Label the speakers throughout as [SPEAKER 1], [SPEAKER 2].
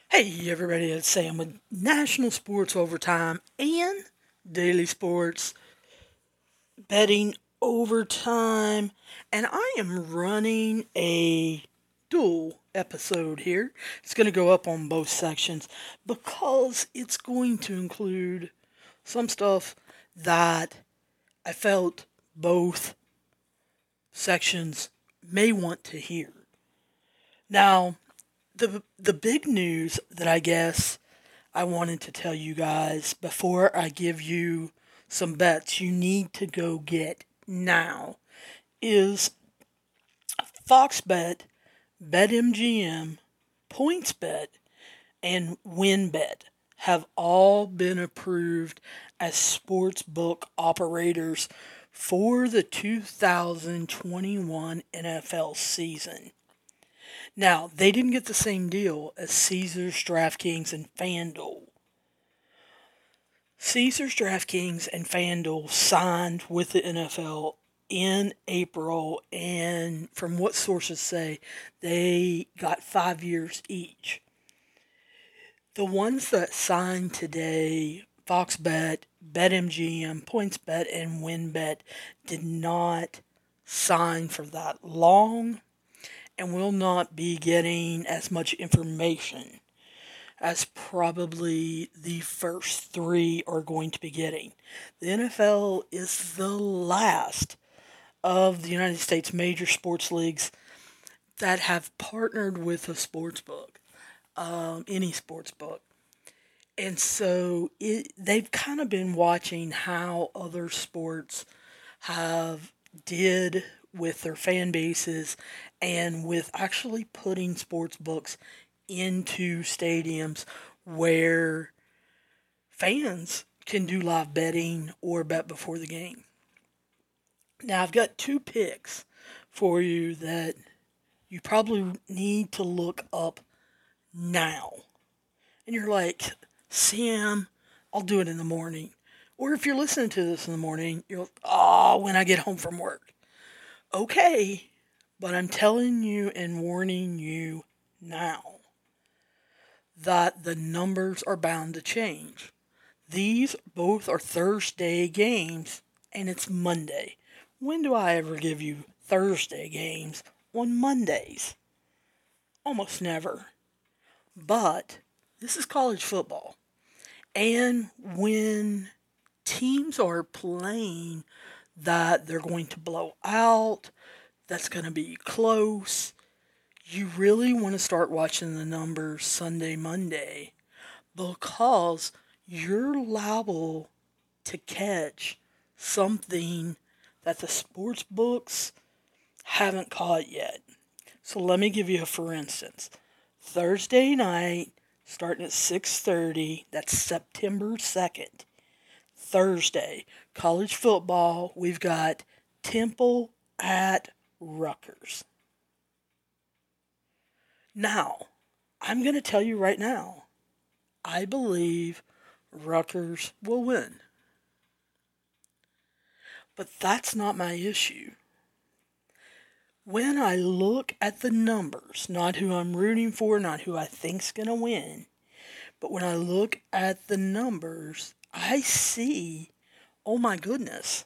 [SPEAKER 1] Hey everybody, it's Sam with National Sports Overtime and Daily Sports Betting Overtime. And I am running a dual episode here. It's going to go up on both sections because it's going to include some stuff that I felt both sections may want to hear. Now, the big news that I guess I wanted to tell you guys before I give you some bets you need to go get now is FoxBet, BetMGM, PointsBet, and WinBet have all been approved as sportsbook operators for the 2021 NFL season. Now, they didn't get the same deal as Caesars, DraftKings, and FanDuel. Caesars, DraftKings, and FanDuel signed with the NFL in April, and from what sources say, they got 5 years each. The ones that signed today, FoxBet, BetMGM, PointsBet, and WinBet, did not sign for that long and will not be getting as much information as probably the first three are going to be getting. The NFL is the last of the United States major sports leagues that have partnered with a sports book, any sports book. And so they've kind of been watching how other sports have did with their fan bases and with actually putting sports books into stadiums where fans can do live betting or bet before the game. Now, I've got two picks for you that you probably need to look up now. And you're like, Sam, I'll do it in the morning. Or if you're listening to this in the morning, you're like, oh, when I get home from work. Okay, but I'm telling you and warning you now that the numbers are bound to change. These both are Thursday games, and it's Monday. When do I ever give you Thursday games on Mondays? Almost never. But this is college football. And when teams are playing that they're going to blow out, that's going to be close, you really want to start watching the numbers Sunday, Monday, because you're liable to catch something that the sports books haven't caught yet. So let me give you a for instance. Thursday night, starting at 6:30, that's September 2nd. Thursday, college football, we've got Temple at Rutgers. Now, I'm going to tell you right now, I believe Rutgers will win. But that's not my issue. When I look at the numbers, not who I'm rooting for, not who I think's going to win, but when I look at the numbers, I see, oh my goodness,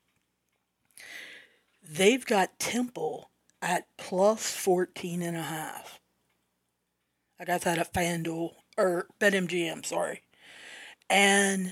[SPEAKER 1] they've got Temple at plus 14 and a half. I got that at FanDuel, or BetMGM, sorry. And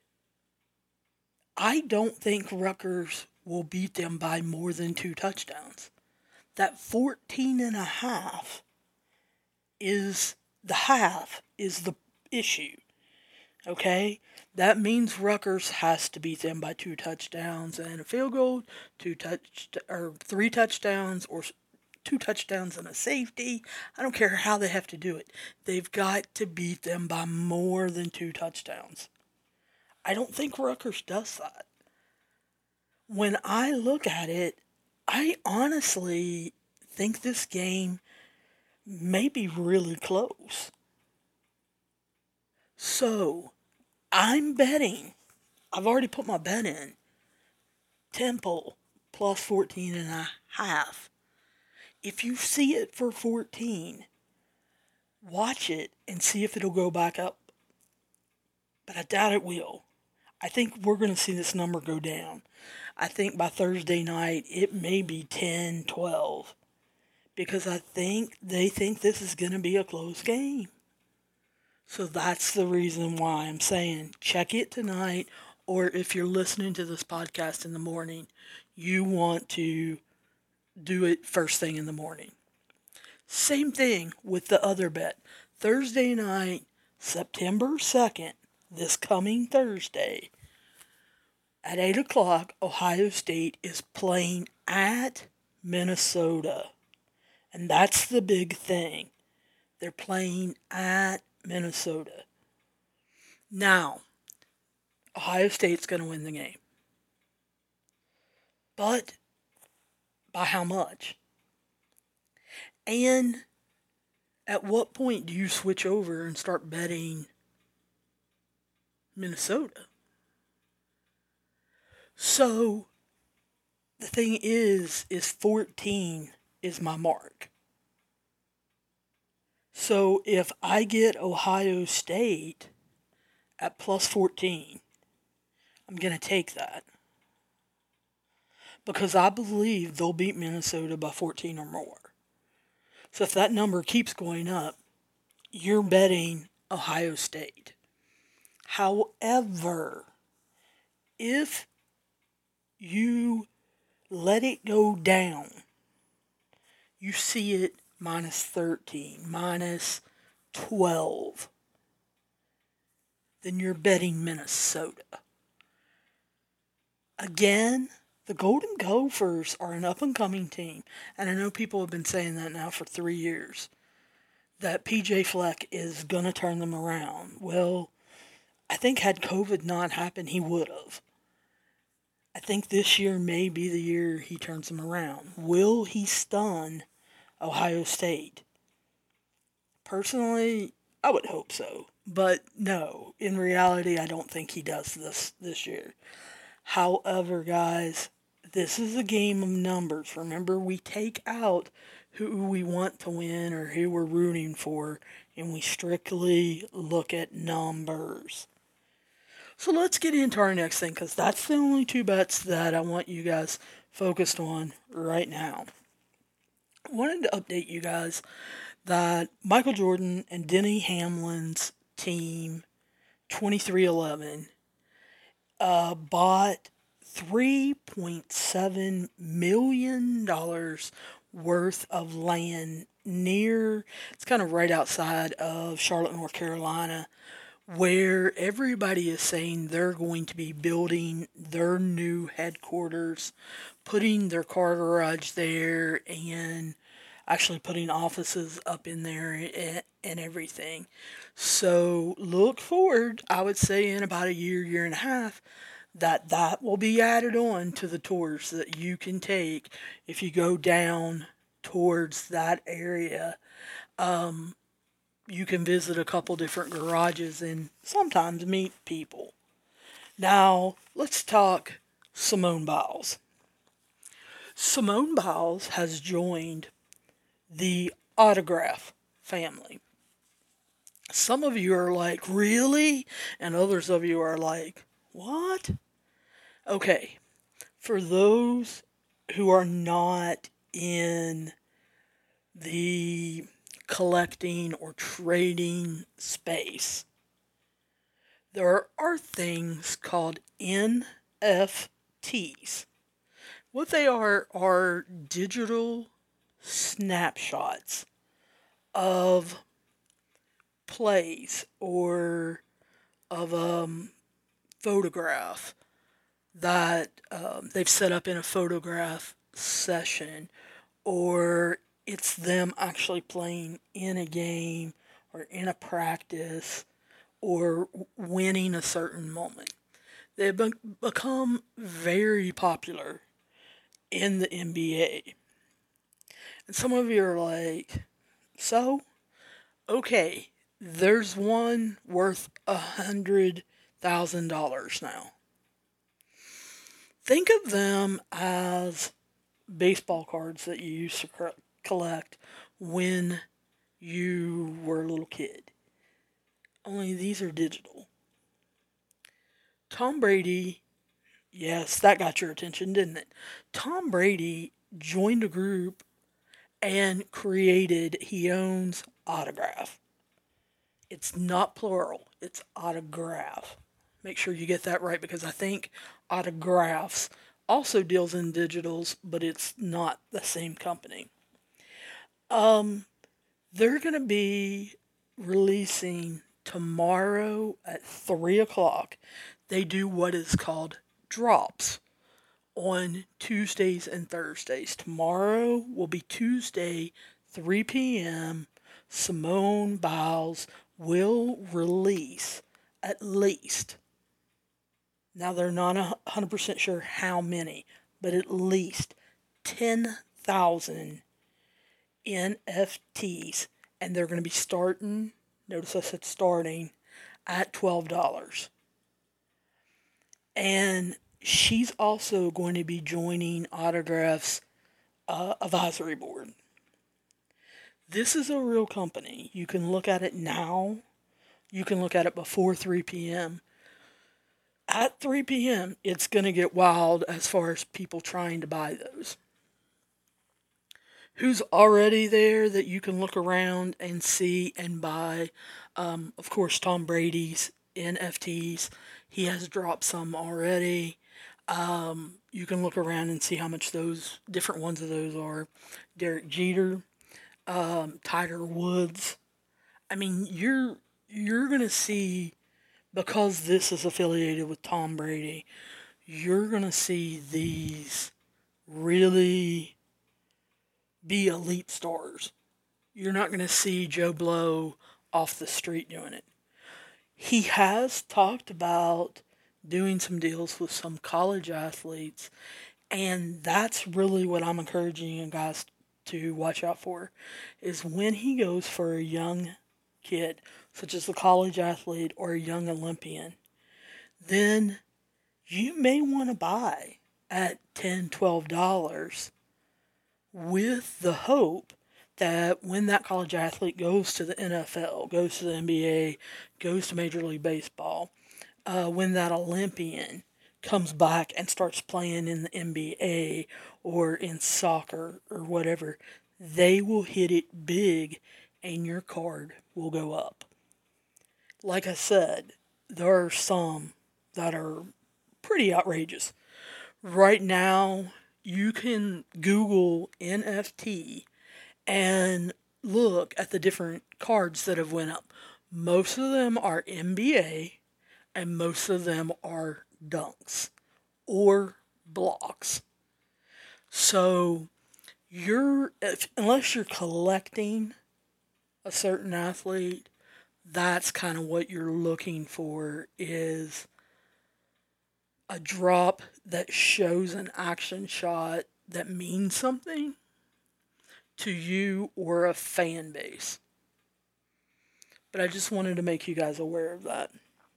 [SPEAKER 1] I don't think Rutgers will beat them by more than 2 touchdowns. That 14 and a half is the issue. Okay? That means Rutgers has to beat them by 2 touchdowns and a field goal, or 3 touchdowns, or 2 touchdowns and a safety. I don't care how they have to do it. They've got to beat them by more than 2 touchdowns. I don't think Rutgers does that. When I look at it, I honestly think this game may be really close. So, I'm betting. I've already put my bet in. Temple plus 14 and a half. If you see it for 14, watch it and see if it'll go back up. But I doubt it will. I think we're going to see this number go down. I think by Thursday night, it may be 10, 12. Because I think they think this is going to be a close game. So that's the reason why I'm saying check it tonight. Or if you're listening to this podcast in the morning, you want to do it first thing in the morning. Same thing with the other bet. Thursday night, September 2nd, this coming Thursday, at 8 o'clock, Ohio State is playing at Minnesota. And that's the big thing. They're playing at Minnesota. Now, Ohio State's going to win the game. But by how much? And at what point do you switch over and start betting Minnesota? So, the thing is 14 is my mark. So if I get Ohio State at plus 14, I'm going to take that. Because I believe they'll beat Minnesota by 14 or more. So if that number keeps going up, you're betting Ohio State. However, if you let it go down, you see it minus 13, minus 12, then you're betting Minnesota. Again, the Golden Gophers are an up-and-coming team, and I know people have been saying that now for 3 years, that P.J. Fleck is going to turn them around. Well, I think had COVID not happened, he would have. I think this year may be the year he turns them around. Will he stun Ohio State? Personally, I would hope so. But no, in reality, I don't think he does this year. However, guys, this is a game of numbers. Remember, we take out who we want to win or who we're rooting for, and we strictly look at numbers. So let's get into our next thing, because that's the only two bets that I want you guys focused on right now. I wanted to update you guys that Michael Jordan and Denny Hamlin's team, 23XI, bought $3.7 million worth of land near, it's kind of right outside of Charlotte, North Carolina, where everybody is saying they're going to be building their new headquarters, putting their car garage there, and actually putting offices up in there and everything. So look forward, I would say in about a year and a half, that will be added on to the tours that you can take if you go down towards that area. You can visit a couple different garages and sometimes meet people. Now, let's talk Simone Biles. Simone Biles has joined the Autograph family. Some of you are like, really? And others of you are like, what? Okay, for those who are not in the collecting or trading space, there are things called NFTs. What they are digital snapshots of plays or of a photograph that they've set up in a photograph session, or it's them actually playing in a game or in a practice or winning a certain moment. They've become very popular in the NBA. And some of you are like, so? Okay, there's one worth $100,000 now. Think of them as baseball cards that you used to collect when you were a little kid. Only these are digital. Tom Brady, yes, that got your attention, didn't it? Tom Brady joined a group and created, he owns Autograph. It's not plural, it's autograph. Make sure you get that right because I think Autographs also deals in digitals, but it's not the same company. Um, they're going to be releasing tomorrow at 3 o'clock. They do what is called drops on Tuesdays and Thursdays. Tomorrow will be Tuesday, 3 p.m. Simone Biles will release at least, now they're not 100% sure how many, but at least 10,000 NFTs. And they're going to be starting, notice I said starting, at $12. And she's also going to be joining Autograph's advisory board. This is a real company. You can look at it now. You can look at it before 3 p.m. At 3 p.m., it's going to get wild as far as people trying to buy those. Who's already there that you can look around and see and buy? Of course, Tom Brady's NFTs. He has dropped some already. You can look around and see how much those different ones of those are. Derek Jeter, Tiger Woods. I mean, you're gonna see, because this is affiliated with Tom Brady, you're gonna see these really be elite stars. You're not gonna see Joe Blow off the street doing it. He has talked about doing some deals with some college athletes, and that's really what I'm encouraging you guys to watch out for, is when he goes for a young kid, such as a college athlete or a young Olympian, then you may want to buy at $10, $12 with the hope that when that college athlete goes to the NFL, goes to the NBA, goes to Major League Baseball, when that Olympian comes back and starts playing in the NBA or in soccer or whatever, they will hit it big and your card will go up. Like I said, there are some that are pretty outrageous. Right now, you can Google NFT and look at the different cards that have went up. Most of them are NBA and most of them are dunks or blocks. So unless you're collecting a certain athlete, that's kind of what you're looking for, is a drop that shows an action shot that means something to you or a fan base. But I just wanted to make you guys aware of that.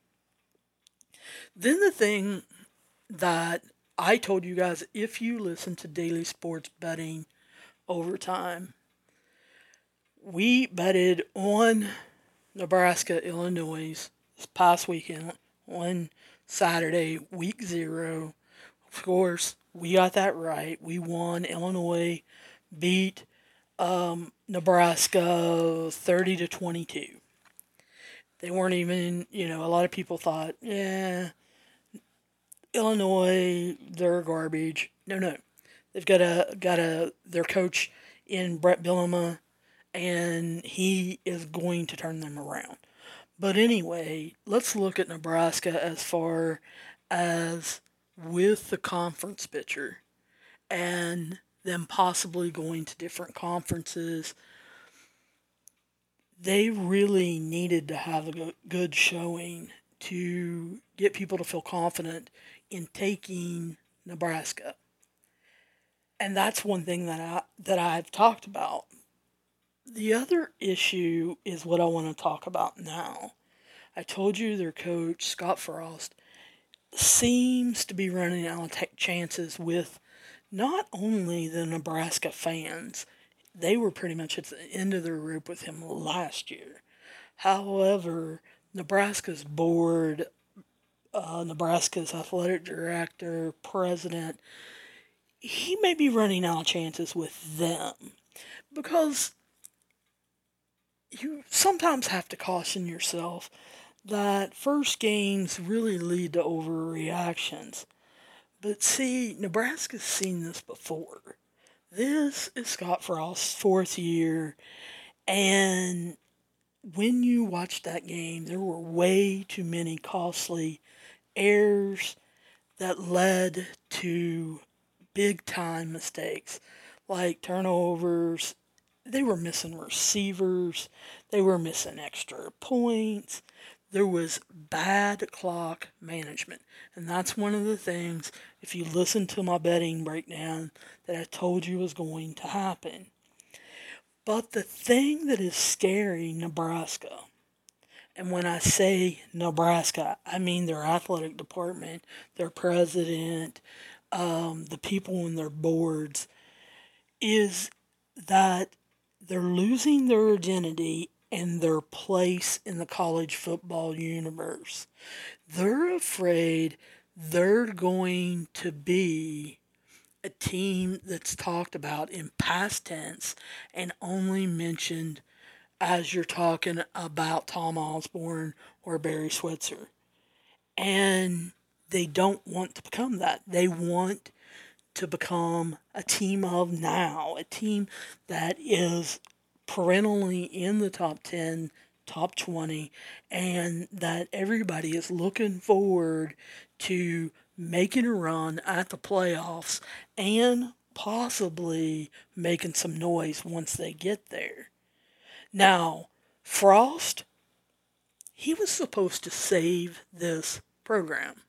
[SPEAKER 1] Then the thing that I told you guys, if you listen to Daily Sports Betting Overtime, we betted on Nebraska, Illinois this past weekend on Saturday, week 0. Of course, we got that right. We won. Illinois beat Nebraska 30-22. They weren't even, a lot of people thought, yeah, Illinois, they're garbage. No. They've got their coach in Brett Bielema, and he is going to turn them around. But anyway, let's look at Nebraska as far as with the conference picture and them possibly going to different conferences. They really needed to have a good showing to get people to feel confident in taking Nebraska. And that's one thing that I've talked about. The other issue is what I want to talk about now. I told you their coach, Scott Frost, seems to be running out of chances with not only the Nebraska fans, they were pretty much at the end of their rope with him last year. However, Nebraska's board, Nebraska's athletic director, president, he may be running out of chances with them because you sometimes have to caution yourself that first games really lead to overreactions. But see, Nebraska's seen this before. This is Scott Frost's fourth year, and when you watched that game, there were way too many costly errors that led to big time mistakes like turnovers. They were missing receivers, they were missing extra points. There was bad clock management. And that's one of the things, if you listen to my betting breakdown, that I told you was going to happen. But the thing that is scary Nebraska, and when I say Nebraska, I mean their athletic department, their president, the people in their boards, is that they're losing their identity and their place in the college football universe. They're afraid they're going to be a team that's talked about in past tense and only mentioned as you're talking about Tom Osborne or Barry Switzer. And they don't want to become that. They want to become a team of now, a team that is perennially in the top 10, top 20, and that everybody is looking forward to making a run at the playoffs and possibly making some noise once they get there. Now, Frost, he was supposed to save this program.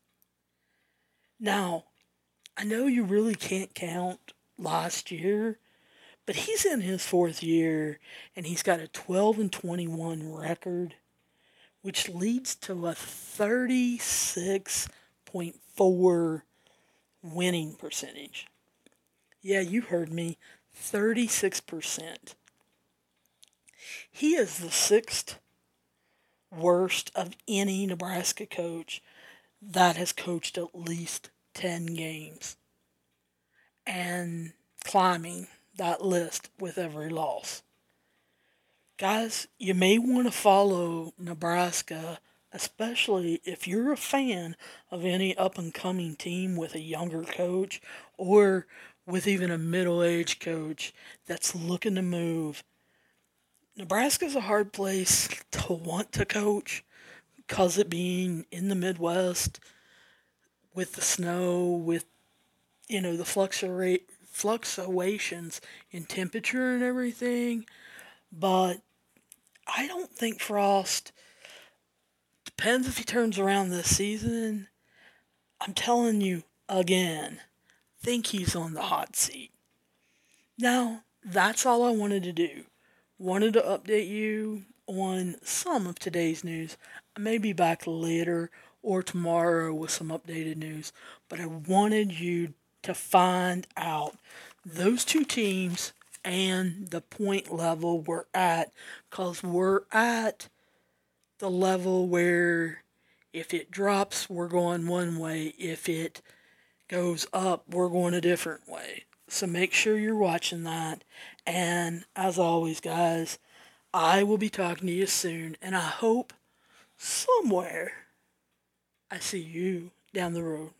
[SPEAKER 1] Now, I know you really can't count last year, but he's in his fourth year and he's got a 12-21 record, which leads to a 36.4 winning percentage. Yeah, you heard me, 36%. He is the sixth worst of any Nebraska coach that has coached at least 10 games and climbing that list with every loss. Guys, you may want to follow Nebraska, especially if you're a fan of any up and coming team with a younger coach or with even a middle aged coach that's looking to move. Nebraska's a hard place to want to coach because it being in the Midwest with the snow, with the fluctuations in temperature and everything. But I don't think Frost, depends if he turns around this season. I'm telling you again, think he's on the hot seat. Now, that's all I wanted to do. Wanted to update you on some of today's news. I may be back later or tomorrow with some updated news, but I wanted you to find out those two teams and the point level we're at, because we're at the level where if it drops, we're going one way. If it goes up, we're going a different way. So make sure you're watching that. And as always, guys, I will be talking to you soon. And I hope somewhere I see you down the road.